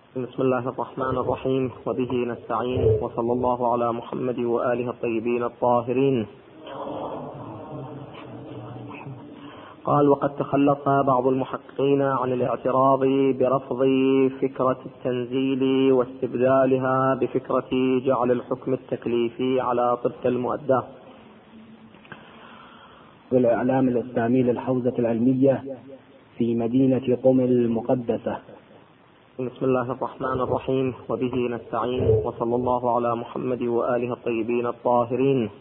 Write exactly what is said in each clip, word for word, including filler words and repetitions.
بسم الله الرحمن الرحيم، وبه نستعين، وصلى الله على محمد وآله الطيبين الطاهرين. قال: وقد تخلص بعض المحققين عن الاعتراض برفض فكرة التنزيل واستبدالها بفكرة جعل الحكم التكليفي على طبق المؤداه. بالإعلام الإسلامي للحوزة العلمية في مدينة قم المقدسة. بسم الله الرحمن الرحيم، وبه نستعين، وصلى الله على محمد وآله الطيبين الطاهرين.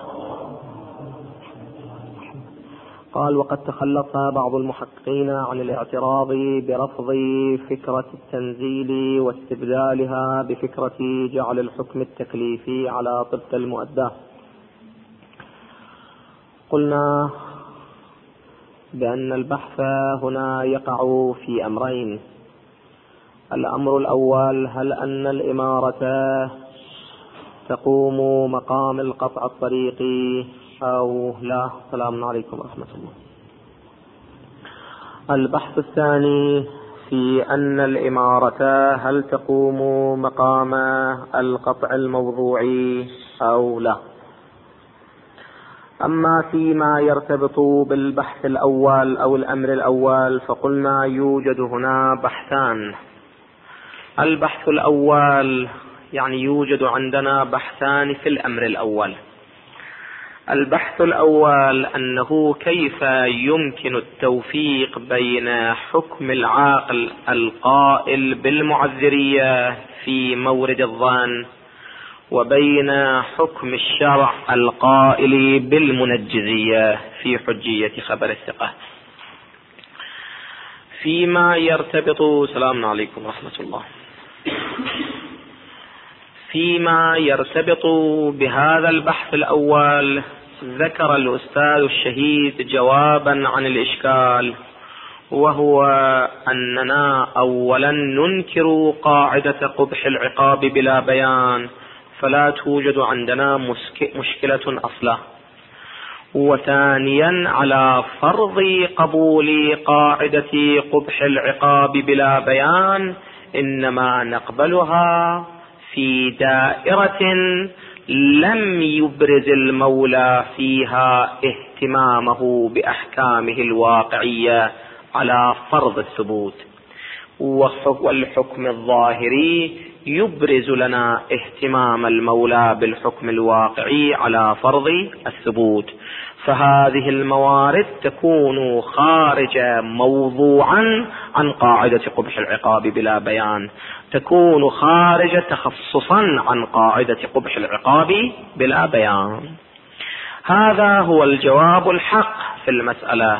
قال: وقد تخلص بعض المحققين عن الاعتراض برفض فكرة التنزيل واستبدالها بفكرة جعل الحكم التكليفي على طبق المؤداه. قلنا بأن البحث هنا يقع في أمرين. الأمر الأول: هل أن الإمارة تقوم مقام القطع الطريقي أو لا؟ السلام عليكم ورحمة الله. البحث الثاني في أن الإمارة هل تقوم مقام القطع الموضوعي أو لا. أما فيما يرتبط بالبحث الأول أو الأمر الأول فقلنا يوجد هنا بحثان. البحث الأول يعني يوجد عندنا بحثان في الأمر الأول. البحث الأول أنه كيف يمكن التوفيق بين حكم العاقل القائل بالمعذرية في مورد الظن وبين حكم الشرع القائل بالمنجزية في حجية خبر الثقة. فيما يرتبط السلام عليكم ورحمة الله فيما يرتبط بهذا البحث الأول ذكر الأستاذ الشهيد جوابا عن الإشكال، وهو أننا أولا ننكر قاعدة قبح العقاب بلا بيان، فلا توجد عندنا مشكلة أصلا. وثانيا على فرض قبول قاعدة قبح العقاب بلا بيان إنما نقبلها في دائرة لم يبرز المولى فيها اهتمامه بأحكامه الواقعية على فرض الثبوت، والحكم الظاهري يبرز لنا اهتمام المولى بالحكم الواقعي على فرض الثبوت. فهذه الموارد تكون خارجة موضوعا عن قاعدة قبح العقاب بلا بيان، تكون خارجة تخصصا عن قاعدة قبح العقاب بلا بيان. هذا هو الجواب الحق في المسألة.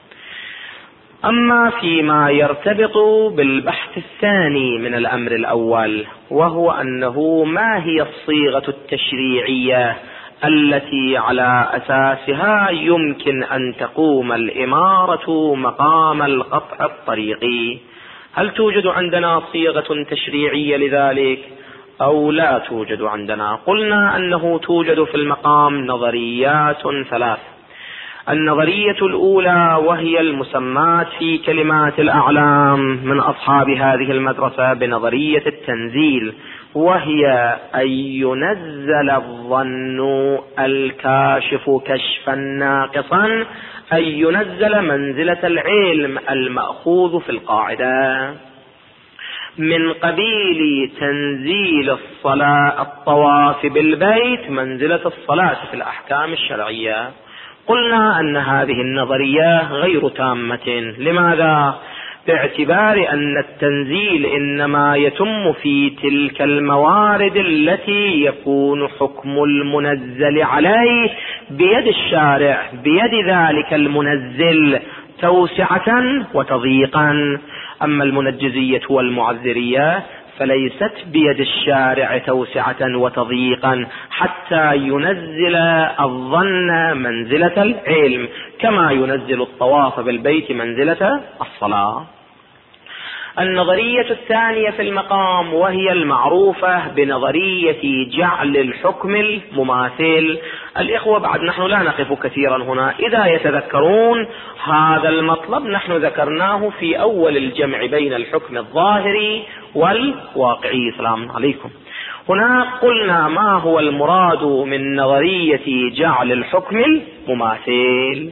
أما فيما يرتبط بالبحث الثاني من الأمر الأول، وهو أنه ما هي الصيغة التشريعية التي على أساسها يمكن أن تقوم الإمارة مقام القطع الطريقي؟ هل توجد عندنا صيغة تشريعية لذلك أو لا توجد عندنا؟ قلنا أنه توجد في المقام نظريات ثلاث. النظرية الأولى وهي المسمات في كلمات الأعلام من أصحاب هذه المدرسة بنظرية التنزيل، وهي أن ينزل الظن الكاشف كشفا ناقصا، أن ينزل منزلة العلم المأخوذ في القاعدة من قبيل تنزيل الصلاة الطواف بالبيت منزلة الصلاة في الأحكام الشرعية. قلنا أن هذه النظرية غير تامة. لماذا؟ باعتبار أن التنزيل إنما يتم في تلك الموارد التي يكون حكم المنزل عليه بيد الشارع، بيد ذلك المنزل توسعة وتضييقا. أما المنجزية والمعذرية فليست بيد الشارع توسعة وتضييقا حتى ينزل الظن منزلة العلم كما ينزل الطواف بالبيت منزلة الصلاة. النظرية الثانية في المقام وهي المعروفة بنظرية جعل الحكم المماثل. الإخوة بعد نحن لا نقف كثيرا هنا، إذا يتذكرون هذا المطلب نحن ذكرناه في أول الجمع بين الحكم الظاهري والواقعي. سلام عليكم. هنا قلنا ما هو المراد من نظرية جعل الحكم المماثل.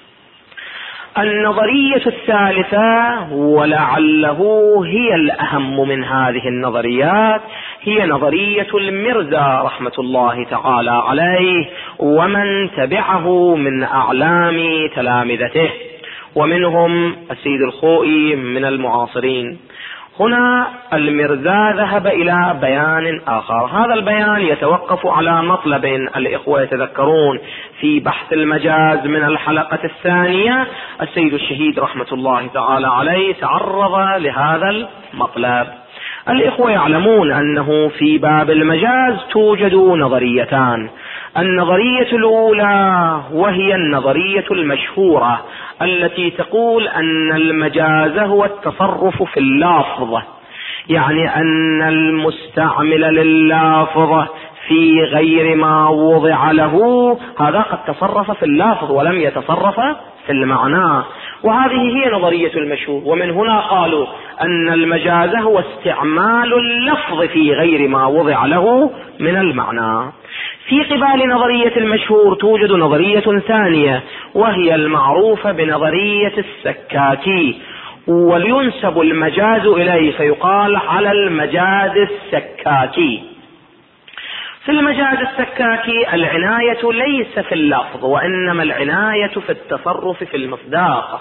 النظرية الثالثة ولعله هي الأهم من هذه النظريات هي نظرية المرزا رحمة الله تعالى عليه ومن تبعه من أعلام تلامذته، ومنهم السيد الخوئي من المعاصرين. هنا المرزا ذهب إلى بيان آخر، هذا البيان يتوقف على مطلب الإخوة يتذكرون في بحث المجاز من الحلقة الثانية السيد الشهيد رحمة الله تعالى عليه تعرض لهذا المطلب. الإخوة يعلمون أنه في باب المجاز توجد نظريتان. النظرية الأولى وهي النظرية المشهورة التي تقول أن المجاز هو التصرف في اللفظ، يعني أن المستعمل لللفظ في غير ما وضع له هذا قد تصرف في اللفظ ولم يتصرف في المعنى، وهذه هي نظرية المشهور. ومن هنا قالوا أن المجاز هو استعمال اللفظ في غير ما وضع له من المعنى. في قبال نظرية المشهور توجد نظرية ثانية وهي المعروفة بنظرية السكاكي، ولينسب المجاز إليه فيقال على المجاز السكاكي. في المجاز السكاكي العناية ليس في اللفظ وإنما العناية في التصرف في المصداق،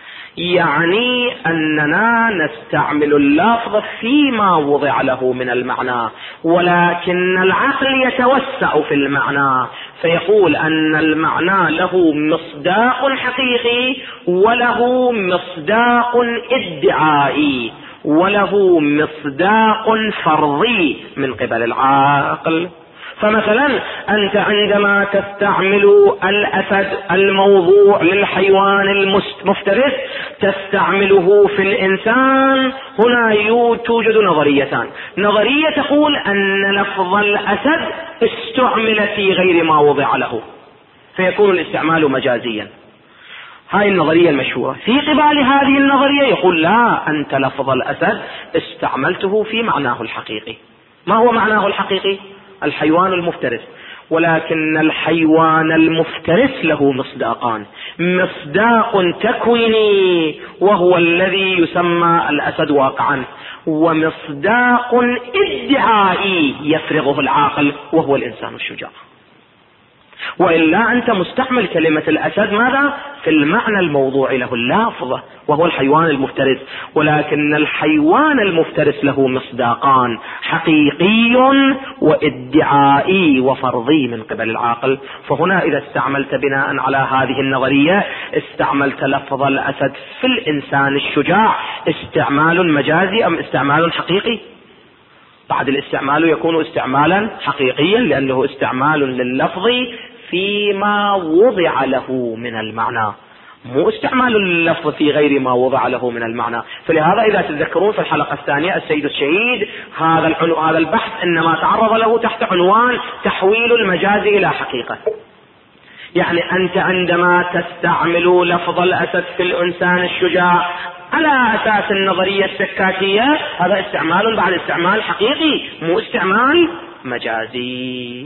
يعني أننا نستعمل اللفظ فيما وضع له من المعنى، ولكن العقل يتوسع في المعنى فيقول أن المعنى له مصداق حقيقي وله مصداق ادعائي وله مصداق فرضي من قبل العقل. فمثلا أنت عندما تستعمل الأسد الموضوع للحيوان المفترس تستعمله في الإنسان، هنا توجد نظريتان. نظرية تقول أن لفظ الأسد استعمل في غير ما وضع له فيكون الاستعمال مجازيا، هاي النظرية المشهورة. في قبال هذه النظرية يقول لا، أنت لفظ الأسد استعملته في معناه الحقيقي. ما هو معناه الحقيقي؟ الحيوان المفترس، ولكن الحيوان المفترس له مصداقان، مصداق تكويني وهو الذي يسمى الأسد واقعا، ومصداق ادعائي يفرغه العاقل وهو الإنسان الشجاع. وإلا أنت مستعمل كلمة الأسد ماذا؟ في المعنى الموضوع له اللافظة وهو الحيوان المفترس، ولكن الحيوان المفترس له مصداقان، حقيقي وادعائي وفرضي من قبل العاقل. فهنا إذا استعملت بناء على هذه النظرية استعملت لفظ الأسد في الإنسان الشجاع استعمال مجازي أم استعمال حقيقي؟ بعد الاستعمال يكون استعمالا حقيقيا لأنه استعمال لللفظ فيما وضع له من المعنى، مو استعمال اللفظ في غير ما وضع له من المعنى. فلهذا إذا تتذكرون في الحلقة الثانية السيد الشهيد هذا هذا البحث إنما تعرض له تحت عنوان تحويل المجاز إلى حقيقة. يعني أنت عندما تستعمل لفظ الأسد في الإنسان الشجاع على أساس النظرية السكاكية هذا استعمال بعد استعمال حقيقي مو استعمال مجازي.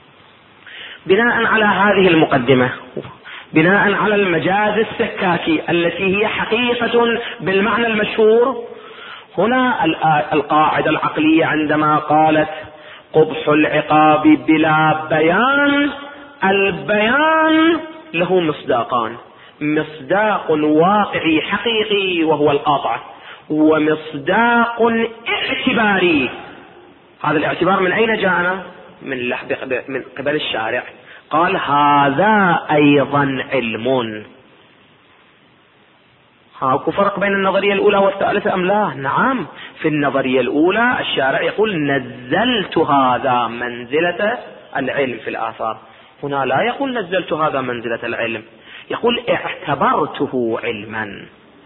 بناء على هذه المقدمة، بناء على المجاز السكاكي التي هي حقيقة بالمعنى المشهور، هنا القاعدة العقلية عندما قالت قبح العقاب بلا بيان، البيان له مصداقان، مصداق واقعي حقيقي وهو القاطع، ومصداق اعتباري. هذا الاعتبار من أين جاءنا؟ من من قبل الشارع، قال هذا أيضا علم. هاكو فرق بين النظرية الأولى والثالثة أم لا؟ نعم، في النظرية الأولى الشارع يقول نزلت هذا منزلة العلم في الآثار، هنا لا يقول نزلت هذا منزلة العلم، يقول اعتبرته علما.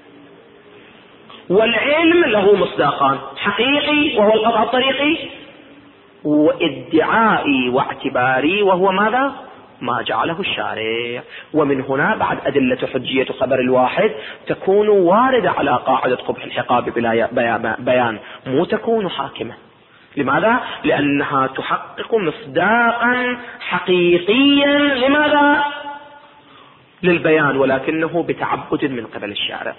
والعلم له مصداقان، حقيقي وهو القطع الطريقي، وادعائي واعتباري وهو ماذا؟ ما جعله الشارع. ومن هنا بعد أدلة حجية خبر الواحد تكون واردة على قاعدة قبح العقاب بلا بيان، مو تكون حاكمة. لماذا؟ لأنها تحقق مصداقا حقيقيا. لماذا؟ للبيان، ولكنه بتعبد من قبل الشارع.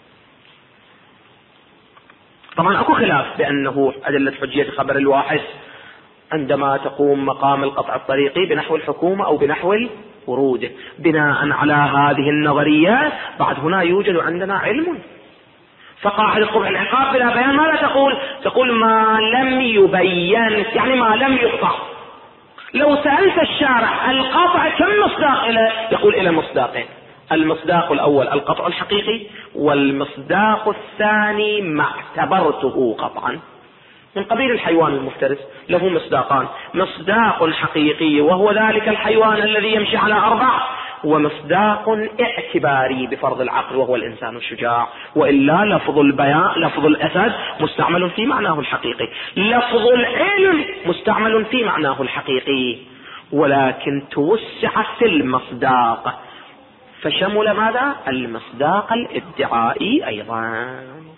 طبعا اكو خلاف بأنه أدلة حجية خبر الواحد عندما تقوم مقام القطع الطريقي بنحو الحكومة أو بنحو الورود. بناء على هذه النظرية بعد هنا يوجد عندنا علم. فقاعدة قبح العقاب بلا بيان ماذا تقول؟ تقول ما لم يبين، يعني ما لم يقطع. لو سألت الشارع القطع كم مصداق له؟ يقول إلى مصداقين. المصداق الأول القطع الحقيقي، والمصداق الثاني ما اعتبرته قطعا. من قبيل الحيوان المفترس له مصداقان: مصداق حقيقي وهو ذلك الحيوان الذي يمشي على أربع، ومصداق اعتباري بفرض العقل وهو الإنسان الشجاع. وإلا لفظ البيان، لفظ الأسد مستعمل في معناه الحقيقي، لفظ العلم مستعمل في معناه الحقيقي، ولكن توسع في المصداق فشمل ماذا؟ المصداق الادعائي أيضا.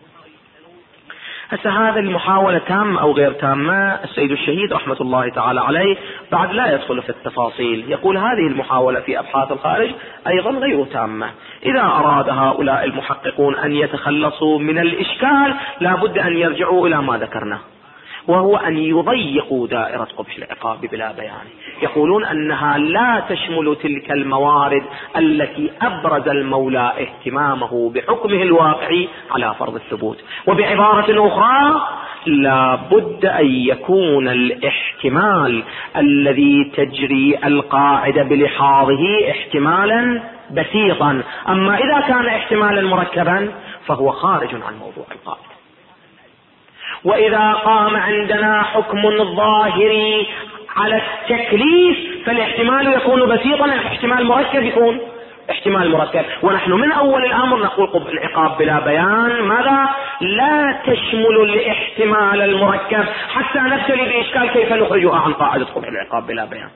هسه هذا المحاولة تامة أو غير تامة، السيد الشهيد رحمة الله تعالى عليه بعد لا يدخل في التفاصيل، يقول هذه المحاولة في أبحاث الخارج أيضا غير تامة. إذا أراد هؤلاء المحققون أن يتخلصوا من الإشكال لا بد أن يرجعوا إلى ما ذكرنا، وهو أن يضيقوا دائرة قبح العقاب بلا بيان. يقولون أنها لا تشمل تلك الموارد التي أبرز المولى اهتمامه بحكمه الواقعي على فرض الثبوت. وبعبارة أخرى لا بد أن يكون الاحتمال الذي تجري القاعدة بلحاظه احتمالا بسيطا، أما إذا كان احتمالا مركبا فهو خارج عن موضوع القاعدة. وإذا قام عندنا حكم ظاهري على التكليف فالاحتمال يكون بسيطا، الاحتمال مركب يكون احتمال مركب. ونحن من أول الأمر نقول قبح العقاب بلا بيان ماذا؟ لا تشمل الاحتمال المركب، حتى نبتلي بإشكال كيف نخرجها عن قاعدة قبح العقاب بلا بيان.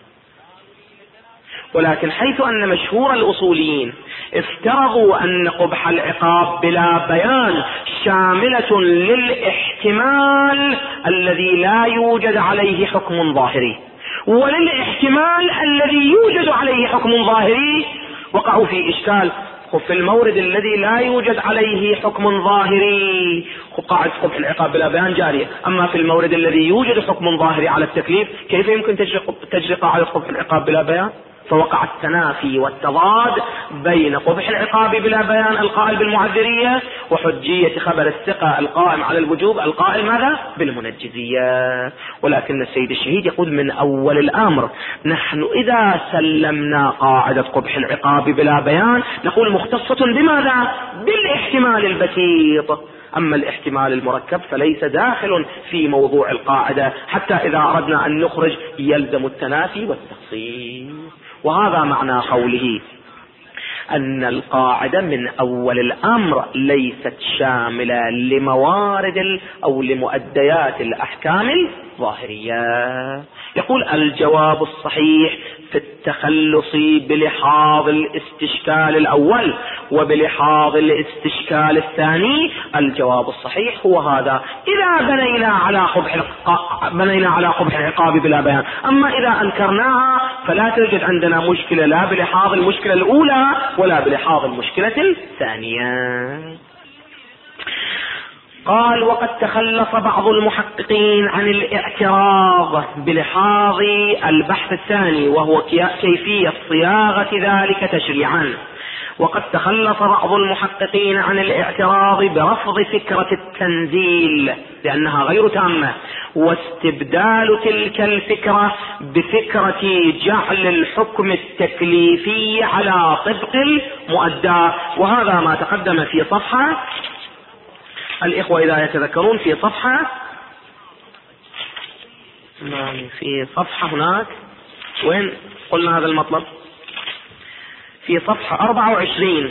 ولكن حيث أن مشهور الأصوليين افترضوا أن قبح العقاب بلا بيان شاملة للاحتمال الذي لا يوجد عليه حكم ظاهري وللاحتمال الذي يوجد عليه حكم ظاهري، وقعوا في إشكال. في المورد الذي لا يوجد عليه حكم ظاهري قاعدة قبح العقاب بلا بيان جارية، أما في المورد الذي يوجد حكم ظاهري على التكليف كيف يمكن تجري قاعدة قبح العقاب بلا بيان؟ فوقع التنافي والتضاد بين قبح العقاب بلا بيان القائل بالمعذرية وحجية خبر الثقة القائم على الوجوب القائل ماذا؟ بالمنجزية. ولكن السيد الشهيد يقول من أول الأمر نحن إذا سلمنا قاعدة قبح العقاب بلا بيان نقول مختصة بماذا؟ بالاحتمال البسيط، أما الاحتمال المركب فليس داخل في موضوع القاعدة، حتى إذا أردنا أن نخرج يلزم التنافي والتفصيل. وهذا معنى قوله أن القاعدة من أول الأمر ليست شاملة لموارد أو لمؤديات الأحكام الظاهرية. يقول الجواب الصحيح في التخلص بلحاظ الاستشكال الأول وبلحاظ الاستشكال الثاني، الجواب الصحيح هو هذا إذا بنينا على قبح بنينا على قبح العقاب بلا بيان. أما إذا أنكرناها فلا توجد عندنا مشكلة لا بلحاظ المشكلة الأولى ولا بلحاظ المشكلة الثانية. قال وقد تخلص بعض المحققين عن الاعتراض بلحاظ البحث الثاني وهو كيفية صياغة ذلك تشريعا. وقد تخلص بعض المحققين عن الاعتراض برفض فكرة التنزيل لأنها غير تامة، واستبدال تلك الفكرة بفكرة جعل الحكم التكليفي على طبق المؤدى. وهذا ما تقدم في صفحة، الإخوة إذا يتذكرون في صفحة في صفحة هناك وين قلنا هذا المطلب، في صفحة أربعة وعشرين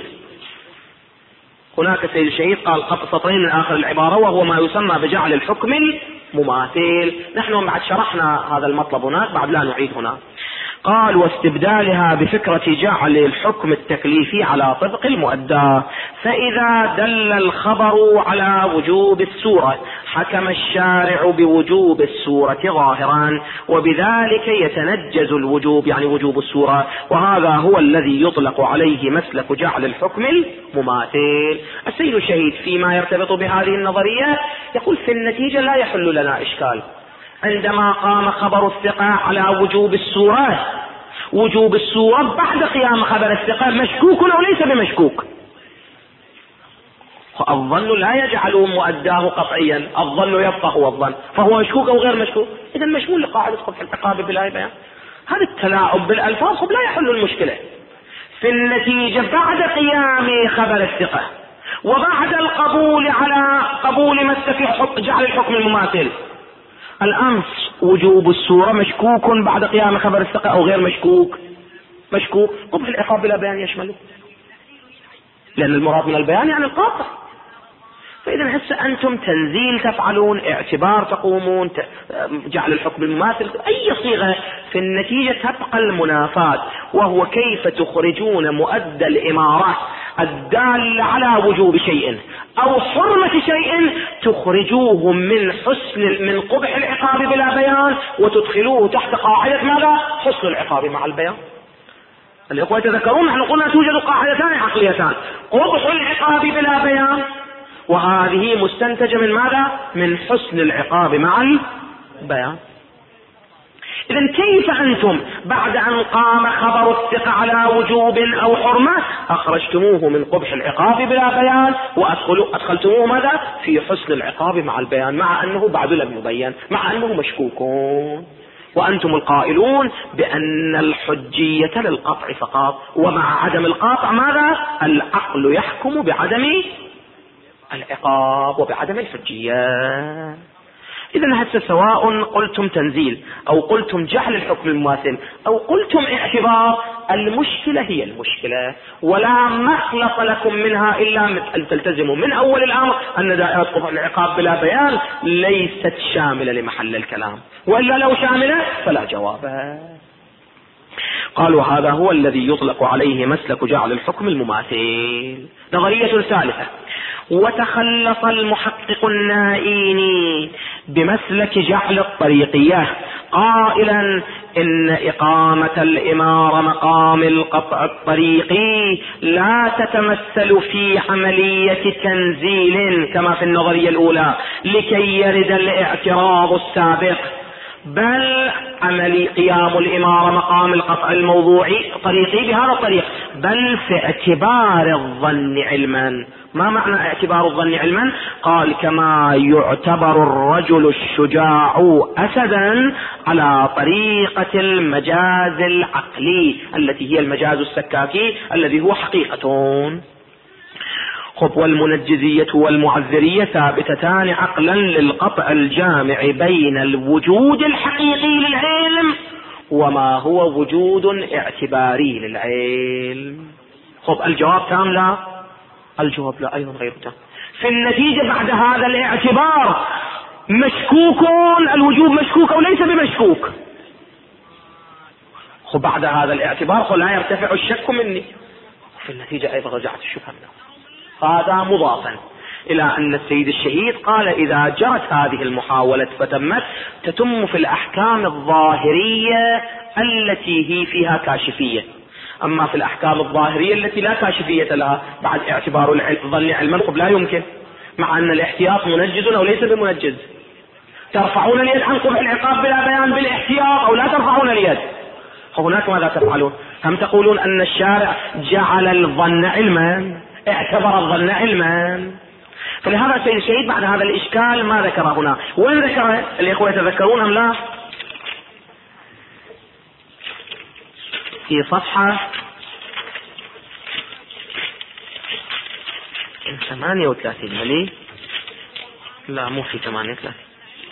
هناك السيد الشهيد قال قبل سطرين من آخر العبارة وهو ما يسمى بجعل الحكم المماثل. نحن بعد شرحنا هذا المطلب هناك، بعد لا نعيد هنا. قال واستبدالها بفكرة جعل الحكم التكليفي على طبق المؤدى. فإذا دل الخبر على وجوب السورة حكم الشارع بوجوب السورة ظاهرا، وبذلك يتنجز الوجوب يعني وجوب السورة، وهذا هو الذي يطلق عليه مسلك جعل الحكم المماثل. السيد الشهيد فيما يرتبط بهذه النظرية يقول في النتيجة لا يحل لنا إشكال عندما قام خبر الثقة على وجوب السورة، وجوب السورة بعد قيام خبر الثقة مشكوك أو ليس بمشكوك. الظن لا يجعل مؤداه قطعيا، الظن يبقى هو الظن، فهو مشكوك أو غير مشكوك، إذا مشمول لقاعدة قطع العقاب بلا بيان. هذا التلاعب بالألفاظ لا يحل المشكلة. في النتيجة بعد قيام خبر الثقة وبعد القبول على قبول مسلك جعل الحكم المماثل، الآن وجوب السورة مشكوك بعد قيام خبر الثقة أو غير مشكوك؟ مشكوك. قبح العقاب بلا بيان يشمله، لأن المراد من البيان يعني القاطع. فإذا هسه أنتم تنزيل تفعلون، اعتبار تقومون، جعل الحكم المماثل، أي صيغة، في النتيجة تبقى المنافاة، وهو كيف تخرجون مؤدى الإمارة الدال على وجوب شيء أو حرمة شيء، تخرجوه من حسن من قبح العقاب بلا بيان وتدخلوه تحت قاعدة ماذا؟ حسن العقاب مع البيان. الإخوة يتذكرون نحن قلنا توجد قاعدتان عقليتان، قبح العقاب بلا بيان، وهذه مستنتجة من ماذا؟ من حسن العقاب مع البيان. إذن كيف أنتم بعد أن قام خبر الثقة على وجوب أو حرمة أخرجتموه من قبح العقاب بلا بيان وأدخلتموه ماذا؟ في حسن العقاب مع البيان، مع أنه بعد لم يبين، مع أنه مشكوكون، وأنتم القائلون بأن الحجية للقطع فقط، ومع عدم القاطع ماذا؟ العقل يحكم بعدم العقاب وبعدم الحجية. إذن هسه سواء قلتم تنزيل أو قلتم جعل الحكم المماثل أو قلتم اعتبار، المشكلة هي المشكلة، ولا مخلص لكم منها إلا أن تلتزموا من أول الأمر أن دائرة قبح العقاب بلا بيان ليست شاملة لمحل الكلام، وإلا لو شاملة فلا جواب. قالوا هذا هو الذي يطلق عليه مسلك جعل الحكم المماثل. نظرية ثالثة: وتخلص المحقق النائيني بمسلك جعل الطريقية قائلا إن إقامة الإمارة مقام القطع الطريقي لا تتمثل في عملية تنزيل كما في النظرية الأولى لكي يرد الاعتراض السابق، بل عملي قيام الإمارة مقام القطع الموضوعي طريقي بهذا الطريق، بل في اعتبار الظن علما. ما معنى اعتبار الظن علما؟ قال كما يعتبر الرجل الشجاع أسدا على طريقة المجاز العقلي التي هي المجاز السكاكي الذي هو حقيقة. خب والمنجزية والمعذرية ثابتتان عقلا للقطع الجامع بين الوجود الحقيقي للعلم وما هو وجود اعتباري للعلم. خب الجواب تام لا؟ الجواب لا أيضا غير تام. في النتيجة بعد هذا الاعتبار مشكوكون، الوجوب مشكوك أو ليس بمشكوك. خب بعد هذا الاعتبار خب لا يرتفع الشك مني، في النتيجة أيضا رجعت الشبهة منه. هذا مضافا إلى أن السيد الشهيد قال إذا جرت هذه المحاولة فتمت تتم في الأحكام الظاهرية التي هي فيها كاشفية، أما في الأحكام الظاهرية التي لا كاشفية لها بعد اعتبار الظن علما لا يمكن، مع أن الاحتياط منجز أو ليس بمنجز. ترفعون اليد عن قبح العقاب بلا بيان بالاحتياط أو لا ترفعون اليد؟ هناك ماذا تفعلون؟ هم تقولون أن الشارع جعل الظن علما، اعتبر الظن علما. فلهذا السيد الشهيد بعد هذا الإشكال ما ذكر هنا. وين ذكره؟ الإخوة يتذكرون أم لا؟ في صفحة ثمانية وثلاثين. ملي لا مو في ثمانية وثلاثين،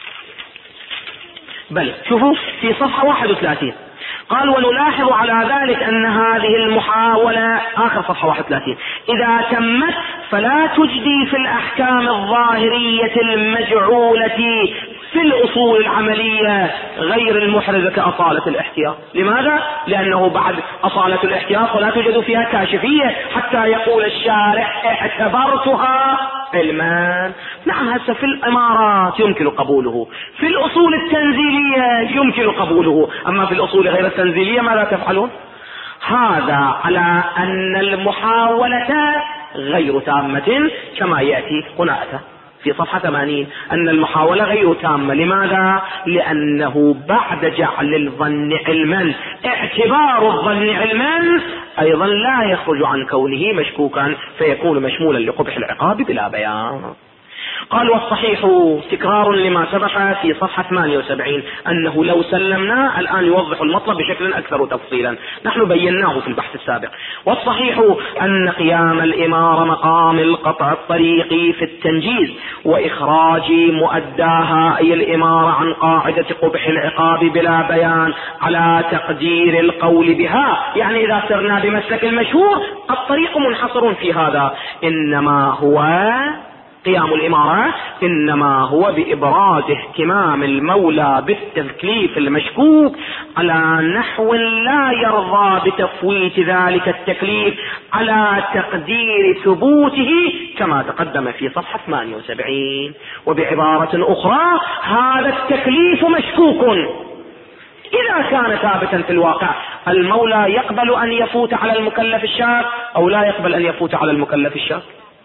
بل شوفوا في صفحة واحد وثلاثين قال ونلاحظ على ذلك أن هذه المحاولة آخر صفحة واحد وثلاثين إذا تمت فلا تجدي في الأحكام الظاهرية المجعولة في الأصول الأصول العملية غير المحرزة كأصالة الاحتياط. لماذا؟ لأنه بعد أصالة الاحتياط ولا توجد فيها كاشفية حتى يقول الشارع اعتبرتها علما. نعم، هسه في الإمارات يمكن قبوله، في الأصول التنزيلية يمكن قبوله، أما في الأصول غير التنزيلية ماذا تفعلون؟ هذا على أن المحاولة غير تامة كما يأتي هنا أتى في صفحة ثمانين أن المحاولة غير تامة. لماذا؟ لأنه بعد جعل الظن علما اعتبار الظن علما أيضا لا يخرج عن كونه مشكوكا فيكون مشمولا لقبح العقاب بلا بيان. قال والصحيح تكرار لما سبق في صفحة ثمانية وسبعين أنه لو سلمنا الآن يوضح المطلب بشكل أكثر تفصيلا، نحن بيناه في البحث السابق. والصحيح أن قيام الإمارة مقام القطع الطريقي في التنجيز وإخراج مؤداها أي الإمارة عن قاعدة قبح العقاب بلا بيان على تقدير القول بها، يعني إذا سرنا بمسلك المشهور الطريق منحصر في هذا، إنما هو قيام الإمارة إنما هو بإبراز اهتمام المولى بالتكليف المشكوك على نحو لا يرضى بتفويت ذلك التكليف على تقدير ثبوته كما تقدم في صفحة ثمانية وسبعين. وبعبارة أخرى هذا التكليف مشكوك، إذا كان ثابتا في الواقع المولى يقبل أن يفوت على المكلف الشاك أو لا يقبل أن يفوت على المكلف الشاك.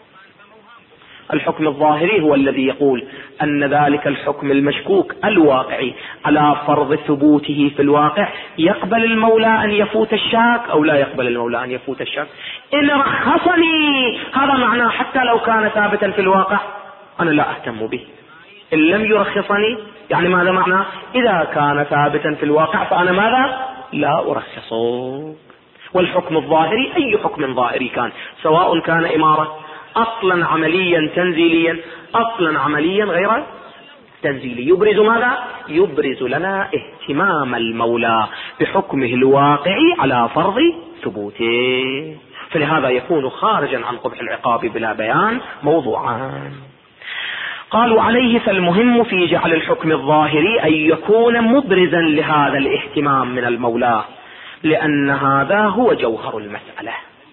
الحكم الظاهري هو الذي يقول أن ذلك الحكم المشكوك الواقعي على فرض ثبوته في الواقع يقبل المولى أن يفوت الشاك أو لا يقبل المولى أن يفوت الشاك. إن رخصني هذا معناه حتى لو كان ثابتا في الواقع أنا لا أهتم به، إن لم يرخصني يعني ماذا معناه؟ إذا كان ثابتا في الواقع فأنا ماذا؟ لا أرخصه. والحكم الظاهري أي حكم ظاهري كان، سواء كان إمارة أصلا عمليا تنزيليا أصلا عمليا غير تنزيلي، يبرز ماذا؟ يبرز لنا اهتمام المولى بحكمه الواقعي على فرض ثبوته، فلهذا يكون خارجا عن قبح العقاب بلا بيان موضوعان. قالوا عليه فالمهم في جعل الحكم الظاهري أن يكون مبرزا لهذا الاهتمام من المولى، لأن هذا هو جوهر المسألة.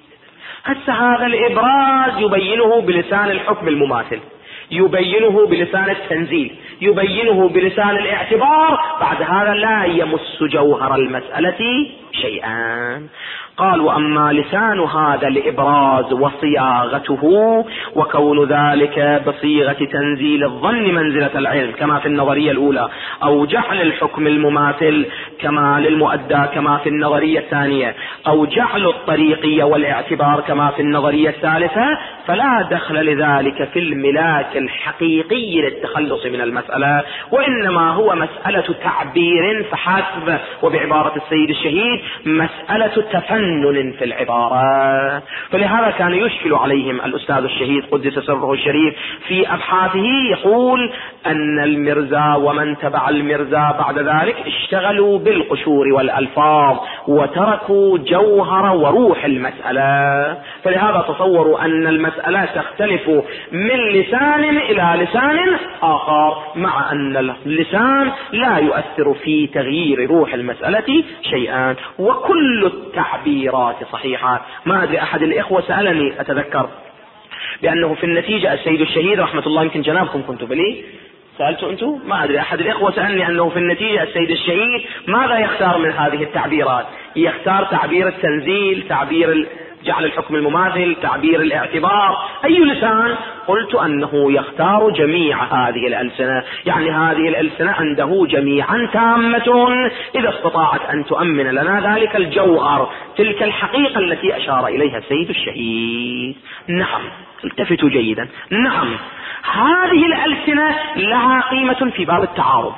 هسه هذا الإبراز يبينه بلسان الحكم المماثل، يبينه بلسان التنزيل، يبينه بلسان الاعتبار، بعد هذا لا يمس جوهر المسألة شيئا. قال وأما لسان هذا الإبراز وصياغته وكون ذلك بصيغة تنزيل الظن منزلة العلم كما في النظرية الأولى، أو جعل الحكم المماثل كما للمؤدى كما في النظرية الثانية، أو جعل الطريقية والاعتبار كما في النظرية الثالثة، فلا دخل لذلك في الملاك الحقيقي للتخلص من المسألة، وإنما هو مسألة تعبير فحسب، وبعبارة السيد الشهيد مسألة تفنن في العبارة. فلهذا كان يشكل عليهم الأستاذ الشهيد قدس سره الشريف في أبحاثه، يقول أن المرزا ومن تبع المرزا بعد ذلك اشتغلوا بالقشور والألفاظ وتركوا جوهر وروح المسألة. فلهذا تصوروا أن المسألة تختلف من لسان إلى لسان آخر، مع أن اللسان لا يؤثر في تغيير روح المسألة شيئا، وكل التعبيرات صحيحة. ما أدري أحد الإخوة سألني أتذكر بأنه في النتيجة السيد الشهيد رحمة الله، يمكن جنابكم كنتوا بلي سألتوا أنتم، ما أدري أحد الإخوة سألني أنه في النتيجة السيد الشهيد ماذا يختار من هذه التعبيرات، يختار تعبير التنزيل، تعبير جعل الحكم المماثل، تعبير الاعتبار، أي لسان؟ قلت أنه يختار جميع هذه الألسنة، يعني هذه الألسنة عنده جميعا تامة إذا استطاعت أن تؤمن لنا ذلك الجوهر، تلك الحقيقة التي أشار إليها السيد الشهيد. نعم، التفتوا جيدا، نعم هذه الألسنة لها قيمة في باب التعارض،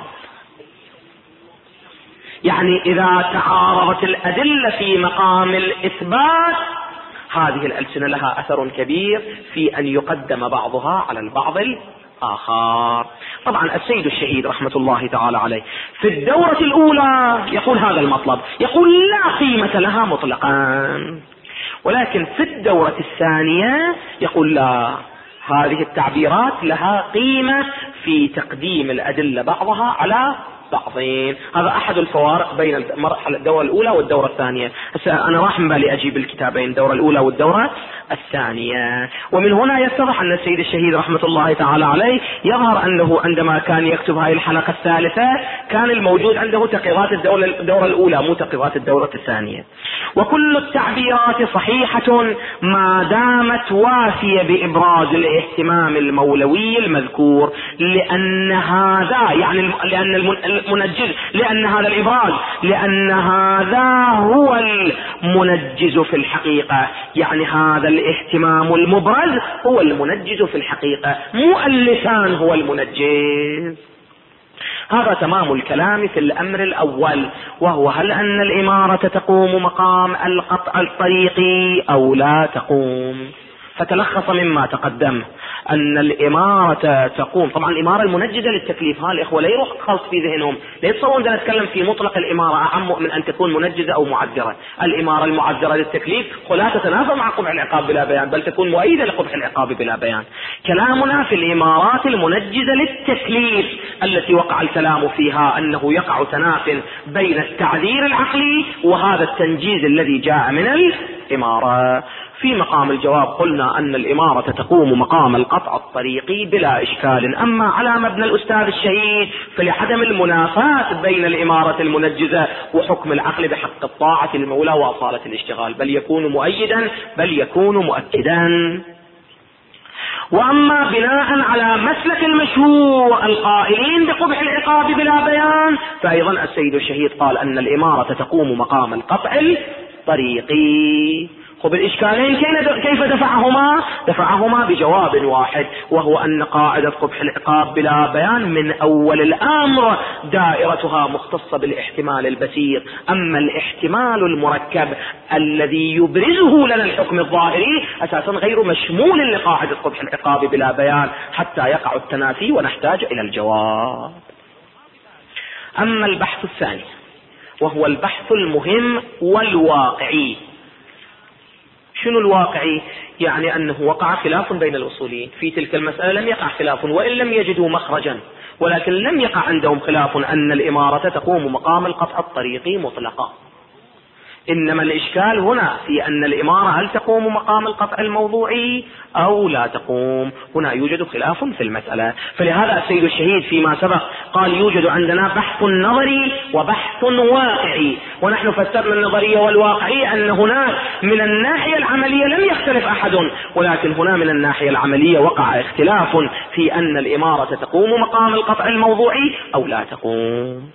يعني إذا تعارضت الأدلة في مقام الإثبات هذه الألسنة لها أثر كبير في أن يقدم بعضها على البعض الآخر. طبعا السيد الشهيد رحمة الله تعالى عليه في الدورة الأولى يقول هذا المطلب، يقول لا قيمة لها مطلقا، ولكن في الدورة الثانية يقول لا، هذه التعبيرات لها قيمة في تقديم الأدلة بعضها على بعضين. هذا أحد الفوارق بين المرحلة الدورة الأولى والدورة الثانية. أنا راح من بالي أجيب الكتابين، الدورة الأولى والدورة الثانية. ومن هنا يتضح أن السيد الشهيد رحمة الله تعالى عليه يظهر أنه عندما كان يكتب هذه الحلقة الثالثة كان الموجود عنده تقريرات الدورة, الدورة الأولى مو تقريرات الدورة الثانية. وكل التعبيرات صحيحة ما دامت وافية بإبراز الاهتمام المولوي المذكور، لأن هذا يعني لأن المنجز لأن هذا الإبراز لأن هذا هو المنجز في الحقيقة، يعني هذا الاهتمام المبرز هو المنجز في الحقيقة، مو اللسان هو المنجز. هذا تمام الكلام في الأمر الأول، وهو هل أن الإمارة تقوم مقام القطع الطريقي أو لا تقوم. فتلخص مما تقدم أن الإمارة تقوم، طبعا الإمارة المنجزة للتكليف، ها الإخوة لا يروح خلط في ذهنهم، لا يتصورون أن نتكلم في مطلق الإمارة أعم من أن تكون منجزة أو معذرة. الإمارة المعذرة للتكليف لا تتنافى مع قبح العقاب بلا بيان، بل تكون مؤيدة لقبح العقاب بلا بيان. كلامنا في الإمارات المنجزة للتكليف التي وقع الكلام فيها أنه يقع تناف بين التعذير العقلي وهذا التنجيز الذي جاء من الإمارة. في مقام الجواب قلنا أن الإمارة تقوم مقام القطع الطريقي بلا إشكال. أما على مبنى الأستاذ الشهيد فلعدم المنافاة بين الإمارة المنجزة وحكم العقل بحق الطاعة المولى وأصالة الاشتغال، بل يكون مؤيدا بل يكون مؤكدا. وأما بناء على مسلك المشهور القائلين بقبح العقاب بلا بيان، فأيضا السيد الشهيد قال أن الإمارة تقوم مقام القطع الطريقي. وبالإشكالين كيف دفعهما؟ دفعهما بجواب واحد، وهو أن قاعدة قبح العقاب بلا بيان من أول الأمر دائرتها مختصة بالاحتمال البسيط، أما الاحتمال المركب الذي يبرزه لنا الحكم الظاهري أساسا غير مشمول لقاعدة قبح العقاب بلا بيان حتى يقع التنافي ونحتاج إلى الجواب. أما البحث الثاني وهو البحث المهم والواقعي. شنو الواقعي؟ يعني أنه وقع خلاف بين الأصوليين في تلك المسألة، لم يقع خلاف وإن لم يجدوا مخرجا، ولكن لم يقع عندهم خلاف أن الإمارة تقوم مقام القطع الطريقي مطلقا. إنما الإشكال هنا في أن الإمارة هل تقوم مقام القطع الموضوعي أو لا تقوم. هنا يوجد خلاف في المسألة. فلهذا السيد الشهيد فيما سبق قال يوجد عندنا بحث نظري وبحث واقعي، ونحن فسرنا النظرية والواقعي أن هناك من الناحية العملية لم يختلف أحد، ولكن هنا من الناحية العملية وقع اختلاف في أن الإمارة تقوم مقام القطع الموضوعي أو لا تقوم.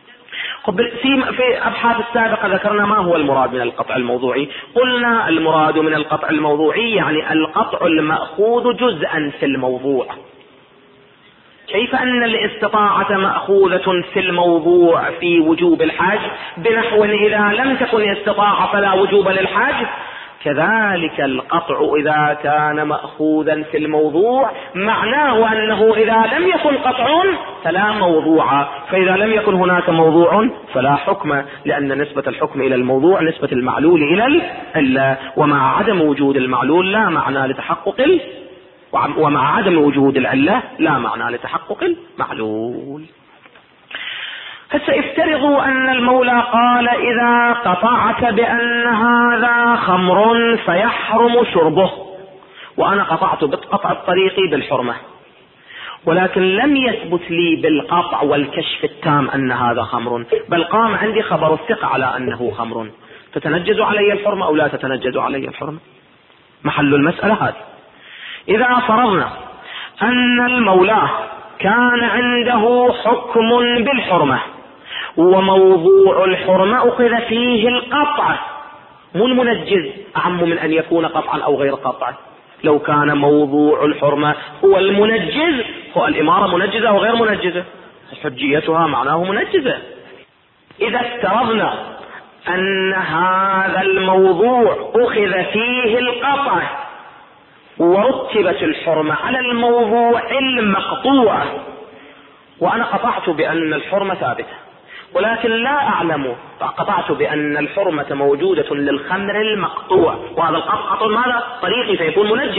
في أبحاث السابقة ذكرنا ما هو المراد من القطع الموضوعي. قلنا المراد من القطع الموضوعي يعني القطع المأخوذ جزءا في الموضوع. كيف أن الاستطاعة مأخوذة في الموضوع في وجوب الحج بنحو إذا لم تكن استطاعة فلا وجوب للحج، كذلك القطع إذا كان مأخوذا في الموضوع معناه أنه إذا لم يكن قطع فلا موضوع، فإذا لم يكن هناك موضوع فلا حكم، لأن نسبة الحكم إلى الموضوع نسبة المعلول إلى العلة، ومع عدم وجود المعلول لا معنى لتحقق ال... ومع عدم وجود العلة لا معنى لتحقق المعلول. هسه افترضوا أن المولى قال إذا قطعت بأن هذا خمر فيحرم شربه، وأنا قطعت بقطع الطريق بالحرمة، ولكن لم يثبت لي بالقطع والكشف التام أن هذا خمر، بل قام عندي خبر الثقة على أنه خمر، تتنجز علي الحرمة أو لا تتنجز علي الحرمة؟ محل المسألة هذه. إذا فرضنا أن المولى كان عنده حكم بالحرمة وموضوع الحرمة أخذ فيه القطع، مو المنجز أعم من أن يكون قطعا أو غير قطع. لو كان موضوع الحرمة هو المنجز، هو الإمارة منجزة أو غير منجزة؟ حجيتها معناه منجزة. إذا افترضنا أن هذا الموضوع أخذ فيه القطع ورتبت الحرمة على الموضوع المقطوع، وأنا قطعت بأن الحرمة ثابتة ولكن لا أعلم، قطعت بأن الحرمة موجودة للخمر المقطوع، وهذا القطع ماذا؟ طريقي فيكون منجز.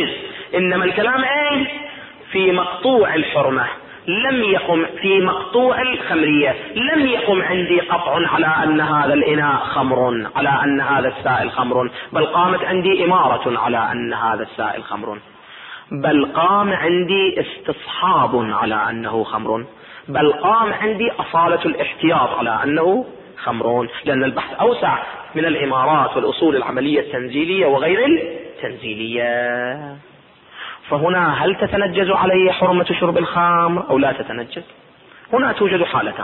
إنما الكلام ايه في مقطوع الحرمة، لم يقم في مقطوع الخمرية، لم يقم عندي قطع على أن هذا الإناء خمر، على أن هذا السائل خمر، بل قامت عندي إمارة على أن هذا السائل خمر، بل قام عندي استصحاب على أنه خمر، بل قام عندي أصالة الاحتياط على أنه خمر، لأن البحث أوسع من الإمارات والأصول العملية التنزيلية وغير التنزيلية. فهنا هل تتنجز عليه حرمة شرب الخمر أو لا تتنجز؟ هنا توجد حالتان.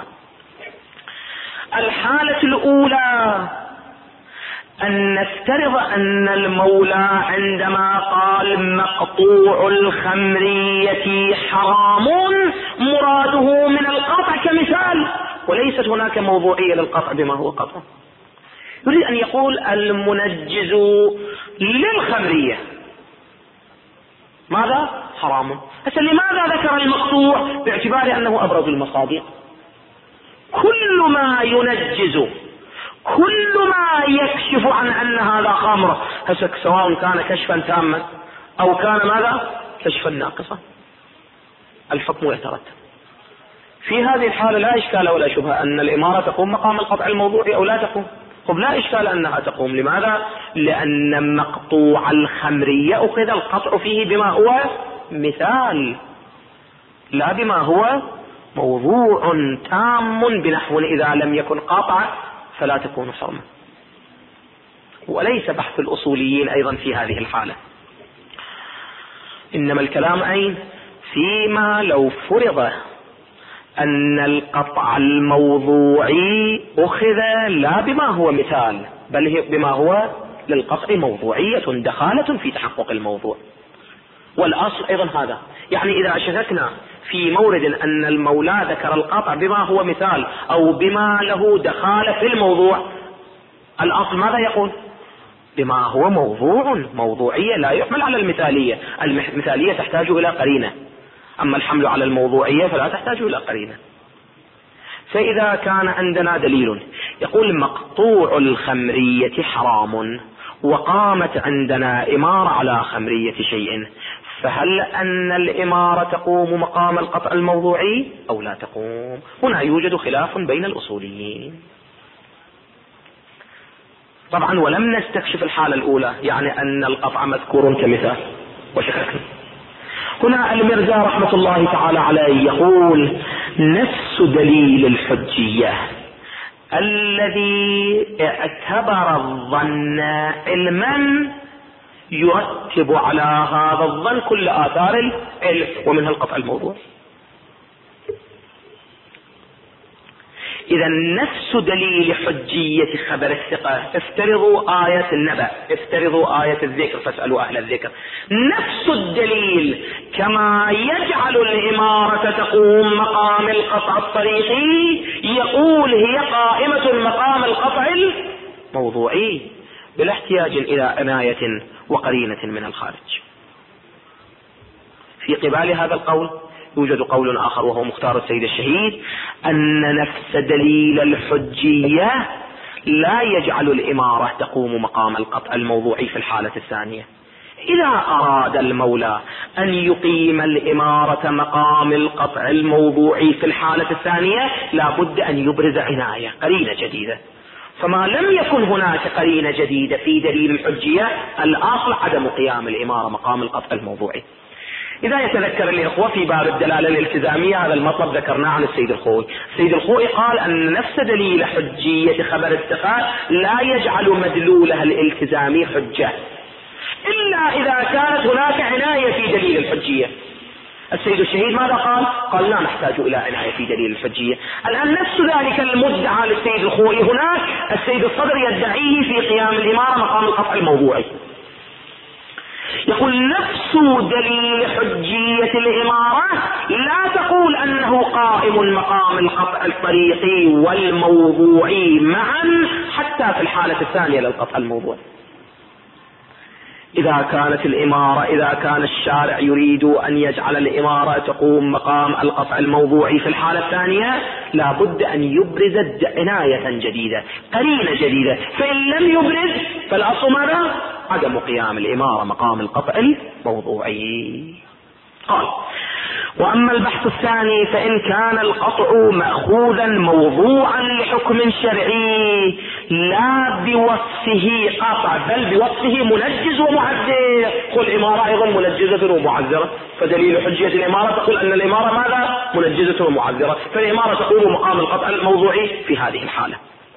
الحالة الأولى أن نفترض أن المولى عندما قال مقطوع الخمرية حرام مراده من القطع كمثال، وليست هناك موضوعية للقطع بما هو قطع. يريد أن يقول المنجز للخمرية ماذا؟ حرام. هسه لماذا ذكر المقطوع؟ باعتبار أنه أبرز المصادق. كل ما ينجز، كل ما يكشف عن أن هذا خمر، هسه سواء كان كشفا تاما أو كان ماذا؟ كشفا ناقصا، الحكم يترتب. في هذه الحالة لا إشكال ولا شبهة أن الإمارة تقوم مقام القطع الموضوعي أو لا تقوم. طب لا إشكال أنها تقوم. لماذا؟ لأن مقطوع الخمرية أخذ القطع فيه بما هو مثال، لا بما هو موضوع تام بنحو إذا لم يكن قاطع فلا تكون حرمة. وليس بحث الأصوليين أيضا في هذه الحالة، إنما الكلام أين؟ فيما لو فرض أن القطع الموضوعي أخذ لا بما هو مثال بل بما هو للقطع موضوعية دخالة في تحقق الموضوع. والأصل أيضا هذا، يعني إذا شككنا في مورد أن المولى ذكر القطع بما هو مثال أو بما له دخالة في الموضوع، الأصل ماذا يقول؟ بما هو موضوع، موضوعية لا يحمل على المثالية. المثالية تحتاج إلى قرينة، أما الحمل على الموضوعية فلا تحتاج إلى قرينة. فإذا كان عندنا دليل يقول مقطوع الخمرية حرام وقامت عندنا إمارة على خمرية شيء، فهل أن الإمارة تقوم مقام القطع الموضوعي أو لا تقوم؟ هنا يوجد خلاف بين الأصوليين. طبعا ولم نستكشف الحالة الأولى، يعني أن القطع مذكور كمثال وشككنا. هنا المرزا رحمة الله تعالى عليه يقول نفس دليل الحجية الذي اعتبر الظن علما يرتب على هذا الظن كل آثار العلم ومنها القطع الموضوع. إذا نفس دليل حجية خبر الثقة، افترضوا آية النبأ، افترضوا آية الذكر فاسألوا أهل الذكر، نفس الدليل كما يجعل الإمارة تقوم مقام القطع الطريقي يقول هي قائمة مقام القطع الموضوعي بلا احتياج إلى عناية وقرينة من الخارج. في قبال هذا القول يوجد قول آخر وهو مختار السيد الشهيد، أن نفس دليل الحجية لا يجعل الإمارة تقوم مقام القطع الموضوعي في الحالة الثانية. إذا أراد المولى أن يقيم الإمارة مقام القطع الموضوعي في الحالة الثانية لا بد أن يبرز عناية قرينة جديدة، فما لم يكن هناك قرينة جديدة في دليل الحجية الأصل عدم قيام الإمارة مقام القطع الموضوعي. إذا يتذكر الإخوة في باب الدلالة الالتزامية هذا المطلب ذكرناه عن السيد الخوئي. السيد الخوئي قال أن نفس دليل حجية خبر الثقة لا يجعل مدلولها الالتزامي حجة إلا إذا كانت هناك عناية في دليل الحجية. السيد الشهيد ماذا قال؟ قال لا نحتاج إلى عناية في دليل الحجية. الآن نفس ذلك المدعى للسيد الخوئي هناك السيد الصدر يدعيه في قيام الإمارة مقام القطع الموضوعي. يقول نفس دليل حجية الإمارة لا تقول أنه قائم مقام القطع الطريقي والموضوعي معا حتى في الحالة الثانية للقطع الموضوعي. إذا كانت الإمارة إذا كان الشارع يريد أن يجعل الإمارة تقوم مقام القطع الموضوعي في الحالة الثانية لا بد أن يبرز عناية جديدة قرينة جديدة، فإن لم يبرز فالأصل ماذا؟ عدم قيام الإمارة مقام القطع الموضوعي. قال: وأما البحث الثاني فإن كان القطع مأخوذا موضوعا لحكم شرعي لا بوصفه قطع بل بوصفه منجز ومعذر، قل الإمارة أيضا منجزة ومعذرة، فدليل حجية الإمارة تقول أن الإمارة ماذا؟ منجزة ومعذرة، فالإمارة تقول مقام القطع الموضوعي في هذه الحالة.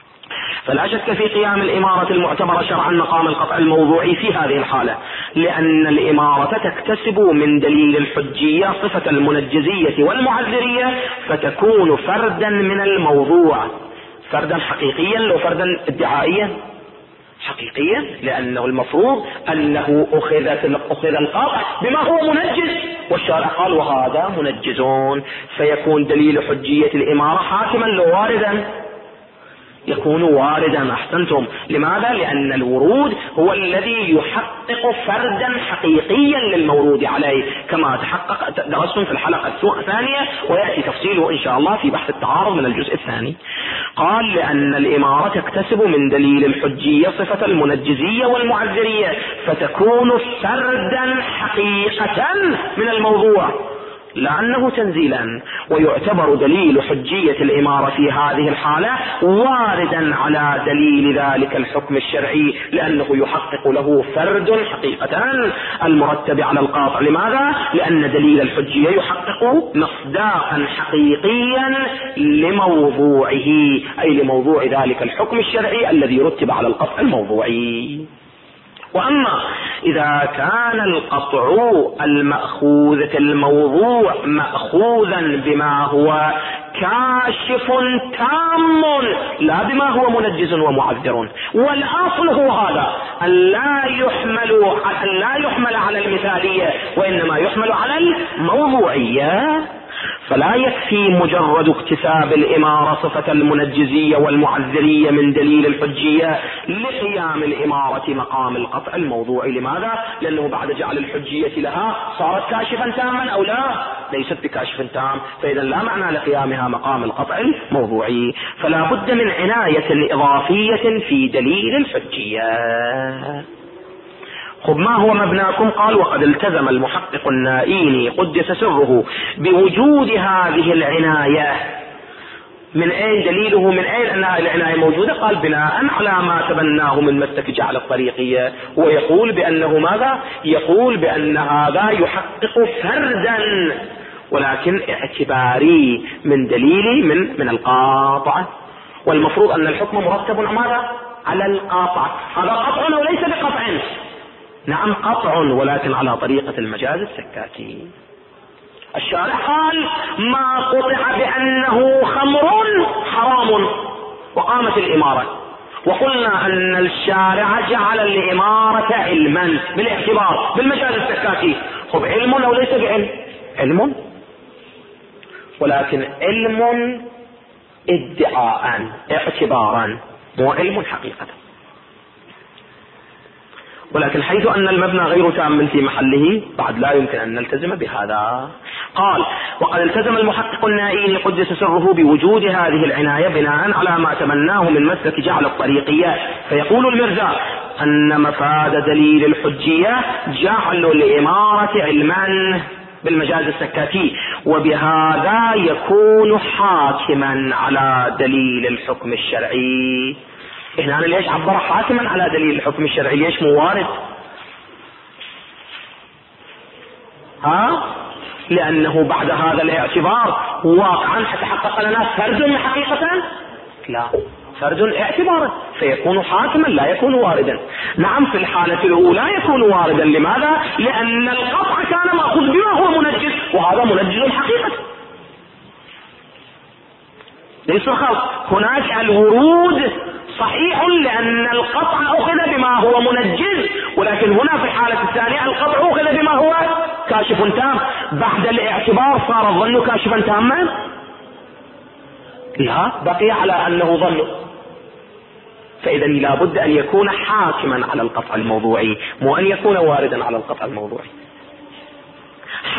فلا شك في قيام الإمارة المعتبرة شرعا مقام القطع الموضوعي في هذه الحالة، لأن الإمارة تكتسب من دليل الحجية صفة المنجزية والمعذرية، فتكون فردا من الموضوع، فردا حقيقيا لو فردا ادعائيا حقيقيا، لأنه المفروض أنه أخذت أخذ القطع بما هو منجز، والشارع قال وهذا منجزون، فيكون دليل حجية الإمارة حاكما لو واردا، يكون واردا. احسنتم. لماذا؟ لان الورود هو الذي يحقق فردا حقيقيا للمورود عليه، كما تحقق درستم في الحلقة الثانية، ويأتي تفصيله ان شاء الله في بحث التعارض من الجزء الثاني. قال: لان الامارة تكتسب من دليل الحجية صفة المنجزية والمعذرية، فتكون فردا حقيقة من الموضوع لأنه تنزيلا، ويعتبر دليل حجية الإمارة في هذه الحالة واردا على دليل ذلك الحكم الشرعي، لأنه يحقق له فرد حقيقة المرتب على القاطع. لماذا؟ لأن دليل الحجية يحقق مصداقا حقيقيا لموضوعه، أي لموضوع ذلك الحكم الشرعي الذي رتب على القطع الموضوعي. وأما إذا كان القطع المأخوذ في الموضوع مأخوذا بما هو كاشف تام لا بما هو منجز ومعذر، والأصل هو هذا، أن لا يحمل أن لا يحمل على المثالية وإنما يحمل على الموضوعية، فلا يكفي مجرد اكتساب الإمارة صفة المنجزية والمعذرية من دليل الحجية لقيام الإمارة مقام القطع الموضوعي. لماذا؟ لأنه بعد جعل الحجية لها صارت كاشفا تاما أو لا؟ ليست بكاشف تام، فإذا لا معنى لقيامها مقام القطع الموضوعي، فلا بد من عناية إضافية في دليل الحجية. خب ما هو مبناكم؟ قال: وقد التزم المحقق النائيني قدس سره بوجود هذه العناية. من أين دليله؟ من أين أن هذه العناية موجودة؟ قال: بناء على ما تبناه من مسلك جعل الطريقية، ويقول بأنه ماذا؟ يقول بأن هذا يحقق فردا ولكن اعتباري من دليلي من من القاطع، والمفروض أن الحكم مرتب ماذا؟ على القاطع. هذا قطع وليس بقطع. نعم قطع، ولكن على طريقة المجاز السكاتي. الشارع قال: ما قطع بأنه خمر حرام، وقامت الإمارة، وقلنا أن الشارع جعل الإمارة علما بالاعتبار بالمجاز السكاتي. خب علم أو ليس بعلم؟ علم، ولكن علم ادعاء اعتبارا، مو علم حقيقة. ولكن حيث أن المبنى غير تام في محله بعد لا يمكن أن نلتزم بهذا. قال: وقد التزم المحقق النائيني قدس سره بوجود هذه العناية بناء على ما تمناه من مسلك جعل الطريقية، فيقول المرزا أن مفاد دليل الحجية جعل الإمارة علما بالمجاز السكاتي، وبهذا يكون حاكما على دليل الحكم الشرعي. هنا ليش عبر حاكما على دليل الحكم الشرعي؟ ليش مو وارد؟ ها؟ لأنه بعد هذا الاعتبار واقعا تحقق لنا فرد حقيقة؟ لا، فرد اعتبارا، فيكون حاكما لا يكون واردا. نعم في الحالة الأولى يكون واردا. لماذا؟ لأن القطع كان مأخوذ بما هو منجز، وهذا منجز حقيقة. ليس خلط. هناك الورود صحيح لأن القطع أخذ بما هو منجز، ولكن هنا في الحالة الثانية القطع أخذ بما هو كاشف تام. بعد الاعتبار صار الظن كاشفا تاما؟ لا، بقي على أنه ظن. فإذا لا بد أن يكون حاكما على القطع الموضوعي، مو أن يكون واردا على القطع الموضوعي.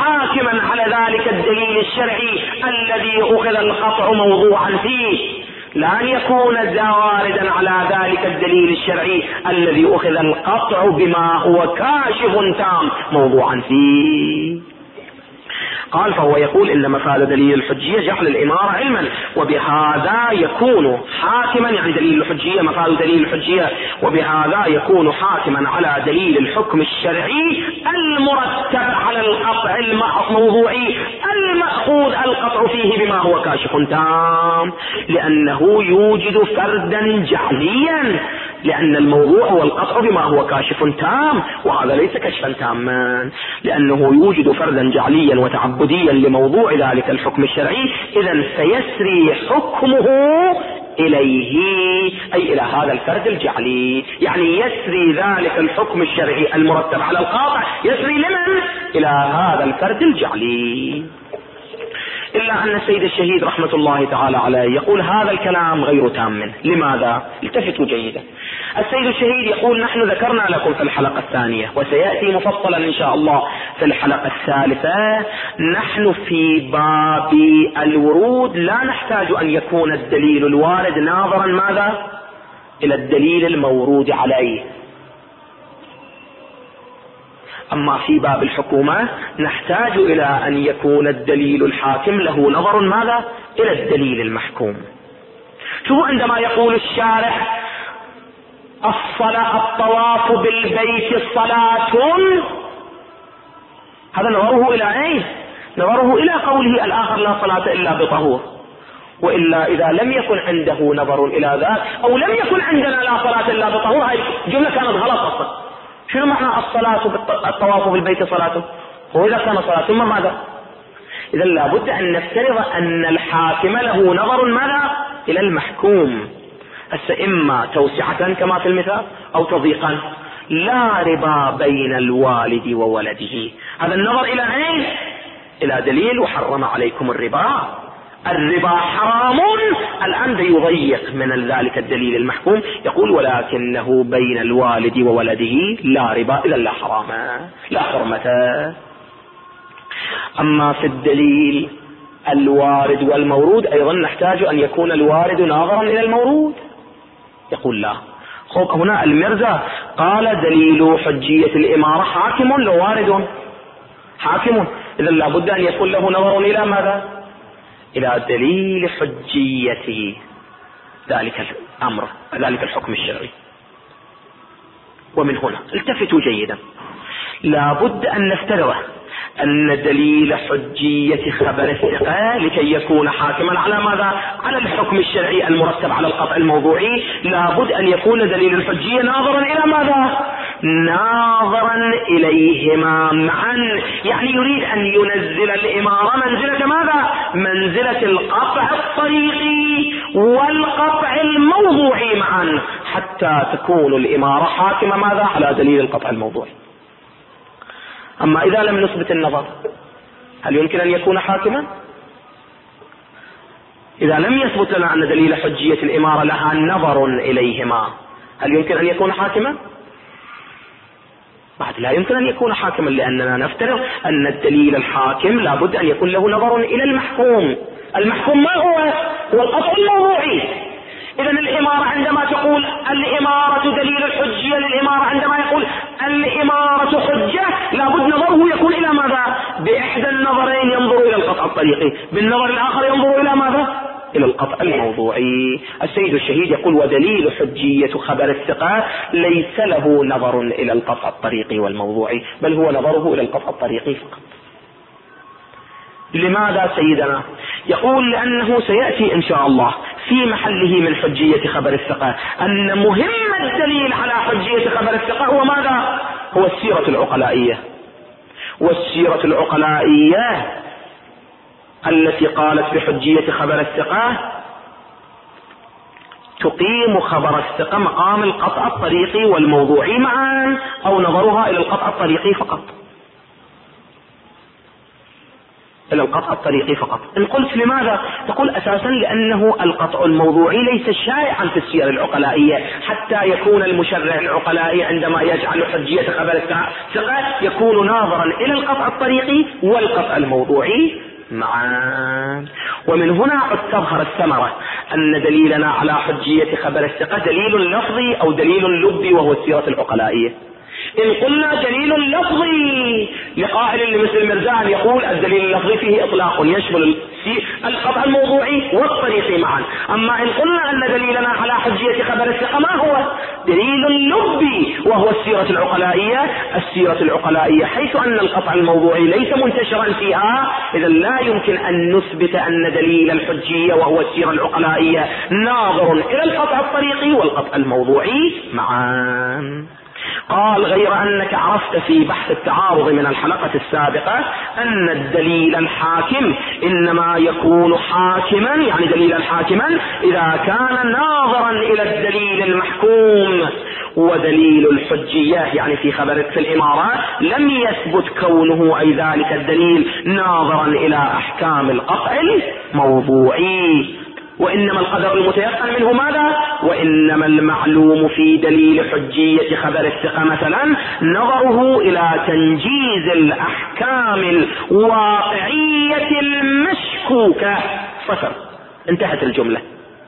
حاكما على ذلك الدليل الشرعي الذي أخذ القطع موضوعا فيه، لن يكون واردا على ذلك الدليل الشرعي الذي أخذ القطع بما هو كاشف تام موضوعا فيه. قال فهو يقول إن مفاد دليل الحجية جعل الإمارة علما، وبهذا يكون حاكما، يعني دليل الحجية مفاد دليل الحجية، وبهذا يكون حاكما على دليل الحكم الشرعي المرتب على القطع الموضوعي المأخوذ القطع فيه بما هو كاشف تام، لأنه يوجد فردا جعليا، لأن الموضوع هو القطع بما هو كاشف تام، وهذا ليس كشفا تاما، لأنه يوجد فردا جعليا وتعبديا لموضوع ذلك الحكم الشرعي، إذن سيسري حكمه إليه، أي إلى هذا الفرد الجعلي، يعني يسري ذلك الحكم الشرعي المرتب على القاطع يسري لمن؟ إلى هذا الفرد الجعلي. إلا أن السيد الشهيد رحمة الله تعالى عليه يقول هذا الكلام غير تام. لماذا؟ التفتوا جيدا. السيد الشهيد يقول نحن ذكرنا لكم في الحلقة الثانية، وسيأتي مفصلا إن شاء الله في الحلقة الثالثة، نحن في باب الورود لا نحتاج أن يكون الدليل الوارد ناظرا ماذا؟ إلى الدليل المورود عليه. أما في باب الحكومة نحتاج إلى أن يكون الدليل الحاكم له نظر ماذا؟ إلى الدليل المحكوم. شوفوا عندما يقول الشارح الصلاة الطواف بالبيت صلاة، هذا نظره إلى أين؟ نظره إلى قوله الآخر لا صلاة إلا بطهور، وإلا إذا لم يكن عنده نظر إلى ذلك أو لم يكن عندنا لا صلاة إلا بطهور، هاي الجملة كانت غلط أصلا. شنو معنى الصلاة الطواف بالبيت صلاته؟ هو إذا كان صلاة ثم ماذا؟ إذا لابد أن نفترض أن الحاكم له نظر ماذا؟ إلى المحكوم، هسه إما توسعة كما في المثال أو تضييقا. لا ربا بين الوالد وولده، هذا النظر إلى أين؟ إلى دليل وحرم عليكم الربا، الربا حرام، الآن يضيق من ذلك الدليل المحكوم، يقول ولكنه بين الوالد وولده لا ربا، إذا لا حرام لا حرمة. أما في الدليل الوارد والمورود أيضا نحتاج أن يكون الوارد ناظرا إلى المورود، يقول لا. خب هنا المرزا قال دليل حجية الإمارة حاكم لو وارد حاكم، إذا لابد أن يكون له نظر إلى ماذا؟ إلى دليل حجية ذلك الأمر ذلك الحكم الشرعي. ومن هنا التفتوا جيدا، لابد أن نفترض أن دليل حجية خبر الثقة لكي يكون حاكما على ماذا؟ على الحكم الشرعي المرتب على القطع الموضوعي، لابد أن يكون دليل الحجية ناظرا إلى ماذا؟ ناظرا إليهما معا، يعني يريد أن ينزل الإمارة منزلة ماذا؟ منزلة القطع الطريقي والقطع الموضوعي معا، حتى تكون الإمارة حاكمة ماذا؟ على دليل القطع الموضوعي. أما إذا لم نثبت النظر هل يمكن أن يكون حاكما؟ إذا لم يثبت لنا أن دليل حجية الإمارة لها نظر إليهما هل يمكن أن يكون حاكما؟ بعد لا يمكن أن يكون حاكما، لأننا نفترض أن الدليل الحاكم لابد أن يكون له نظر إلى المحكوم. المحكوم ما هو؟ هو القطع الموضوعي. إذن الإمارة عندما تقول الإمارة دليل الحجية للإمارة، عندما يقول الإمارة حجة لابد نظره يكون إلى ماذا؟ بإحدى النظرين ينظر إلى القطع الطريقي، بالنظر الآخر ينظر إلى ماذا؟ إلى القطع الموضوعي. السيد الشهيد يقول ودليل حجية خبر الثقة ليس له نظر إلى القطع الطريقي والموضوعي، بل هو نظره إلى القطع الطريقي فقط. لماذا سيدنا؟ يقول لأنه سيأتي إن شاء الله في محله من حجية خبر الثقة أن مهم الدليل على حجية خبر الثقة هو ماذا؟ هو السيرة العقلائية، والسيرة العقلائية التي قالت بحجية خبر الثقة تقيم خبر الثقة مقام القطع الطريقي والموضوعي معا، أو نظرها إلى القطع الطريقي فقط، إلى القطع الطريقي فقط. إن قلت لماذا؟ تقول أساسا لأنه القطع الموضوعي ليس شائعا في السير العقلائية، حتى يكون المشرع العقلائي عندما يجعل حجية خبر الثقة يكون ناظرا إلى القطع الطريقي والقطع الموضوعي معا. ومن هنا قد تظهر الثمرة أن دليلنا على حجية خبر الثقة دليل لفظي أو دليل لبي، وهو السيرة العقلائية. إن قلنا دليل لفظي لقائل مثل مرزان يقول الدليل اللفظي فيه إطلاق يشمل القطع الموضوعي والطريقي معا. أما إن قلنا أن دليلنا على حجية خبر الثقة ما هو؟ دليل لبي، وهو السيرة العقلائية. السيرة العقلائية حيث أن القطع الموضوعي ليس منتشرا فيها، إذا لا يمكن أن نثبت أن دليل الحجية وهو السيرة العقلائية ناظر إلى القطع الطريقي والقطع الموضوعي معا. قال غير أنك عرفت في بحث التعارض من الحلقة السابقة أن الدليل الحاكم إنما يكون حاكما، يعني دليلا حاكما إذا كان ناظرا إلى الدليل المحكوم، ودليل الحجية يعني في خبر في الإمارة لم يثبت كونه أي ذلك الدليل ناظرا إلى أحكام القطع الموضوعي، وإنما القدر المتيقن منه ماذا؟ وإنما المعلوم في دليل حجية خبر الثقة مثلا نظره إلى تنجيز الأحكام الواقعية المشكوكة. صفر، انتهت الجملة.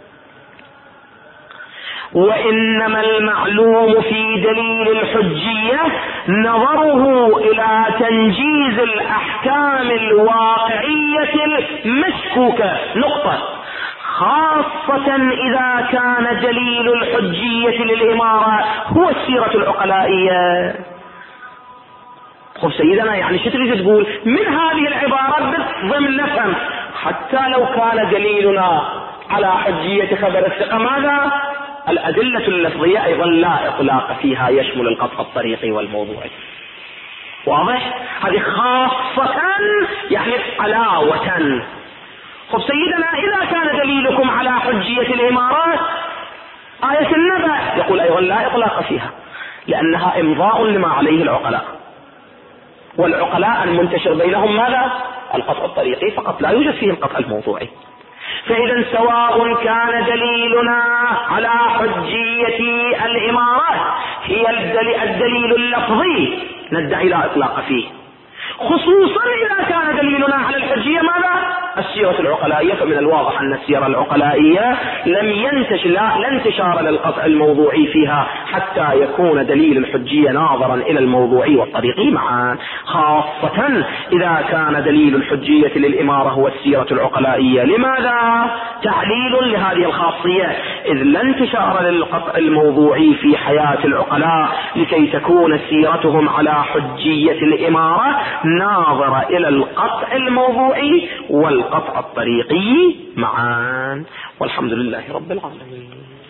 وإنما المعلوم في دليل الحجية نظره إلى تنجيز الأحكام الواقعية المشكوكة، نقطة. خاصة إذا كان دليل الحجية للإمارة هو السيرة العقلائية. خب سيدنا يعني شو تريد تقول من هذه العبارة؟ ضمن نفهم حتى لو كان دليلنا على حجية خبر الثقة ماذا؟ الأدلة اللفظية أيضا لا إطلاق فيها، يشمل القطع الطريقي والموضوعي. واضح؟ هذه خاصة يعني علاوة. خب سيدنا إذا كان دليلكم على حجية الإمارات آية النبأ، يقول أيضا لا إطلاق فيها لأنها إمضاء لما عليه العقلاء، والعقلاء المنتشر بينهم ماذا؟ القطع الطريقي فقط، لا يوجد فيه القطع الموضوعي. فإذا سواء كان دليلنا على حجية الإمارات هي الدليل اللفظي ندعي لا إطلاق فيه، خصوصا إذا كان دليلنا على الحجية ماذا؟ السيرة العقلائية. فمن الواضح أن السيرة العقلائية لم ينتشر لا, لا انتشار للقطع الموضوعي فيها حتى يكون دليل الحجية ناظرا إلى الموضوعي والطريقي معا، خاصة إذا كان دليل الحجية للإمارة هو السيرة العقلائية. لماذا؟ تعليل لهذه الخاصية، إذ لا انتشار للقطع الموضوعي في حياة العقلاء لكي تكون سيرتهم على حجية الإمارة ناظرة إلى القطع الموضوعي والقطع الطريقي معا. والحمد لله رب العالمين.